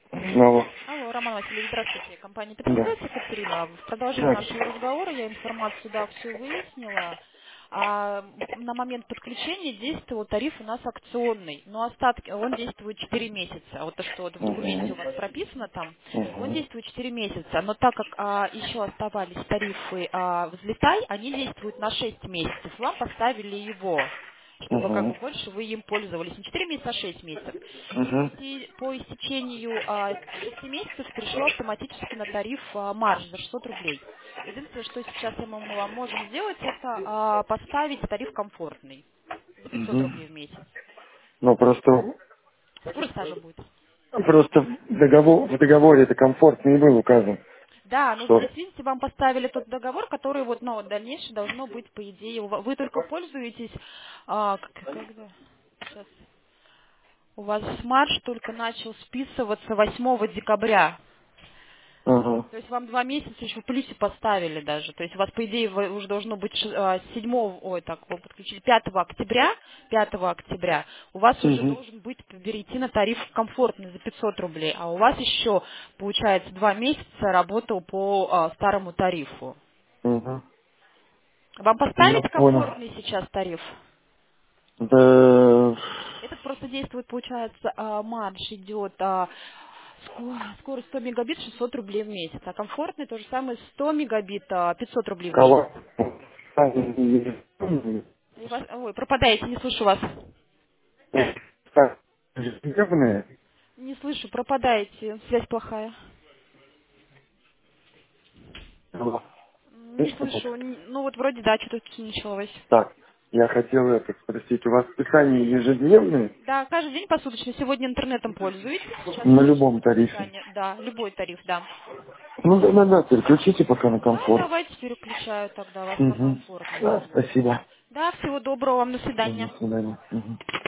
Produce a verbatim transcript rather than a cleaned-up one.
Алло. Алло, Роман Васильевич, здравствуйте. Компания Да. Петросвязь, Екатерина. В продолжение Так. нашего разговора я информацию, да, все выяснила. А, на момент подключения действовал тариф у нас акционный, но остатки, он действует четыре месяца. А вот то, что вот в документе у Угу. вас прописано там, он Угу. действует четыре месяца. Но так как а, еще оставались тарифы а, «Взлетай», они действуют на шесть месяцев. Вам поставили его, чтобы как бы Угу. больше вы им пользовались. Не четыре месяца, а шесть месяцев. По, Угу. исти- по истечению а, шести месяцев перешло автоматически на тариф а, марж за шестьсот рублей. Единственное, что сейчас мы вам вам можем сделать, это а, поставить тариф комфортный за пятьсот Угу. рублей в месяц. Ну просто Скоро стажа будет. просто в, договор, в договоре это комфорт не был указан. Да, ну Что? здесь, видите, вам поставили тот договор, который вот, ну, дальнейшее должно быть, по идее, у ва- вы только пользуетесь, а, к- когда, сейчас, у вас марш только начал списываться восьмого декабря. Ага. То есть вам два месяца еще в плюсе поставили даже. То есть у вас, по идее, вы- уже должно быть ш- а, седьмого, ой, так, вы подключили пятого октября, пятого октября, у вас уже Угу. должен быть перейти на тариф комфортный за пятьсот рублей, а у вас еще, получается, два месяца работал по а, старому тарифу. Угу. Вам Я поставить понял. комфортный сейчас тариф? Да. Этот просто действует, получается, а, марш идет, а, ско- скорость сто мегабит шестьсот рублей в месяц, а комфортный то же самое сто мегабит а, пятьсот рублей в месяц. Кого? И вас- ой, пропадаете, не слышу вас. Ежедневные? Не слышу, пропадаете, связь плохая. Алло. М, Не Слышно? слышу, н- ну вот вроде да, что-то началось. Так, я хотел это спросить. У вас списания ежедневные? Да, каждый день посуточно. Сегодня интернетом пользуетесь. Сейчас На вышло любом тарифе. списание. Да, любой тариф, да. Ну да, да, да, переключите пока на Да, комфорт. давайте переключаю тогда вас на Угу. комфортный Да, тариф. спасибо. Да, всего доброго вам, до До свидания. свидания. Мгм.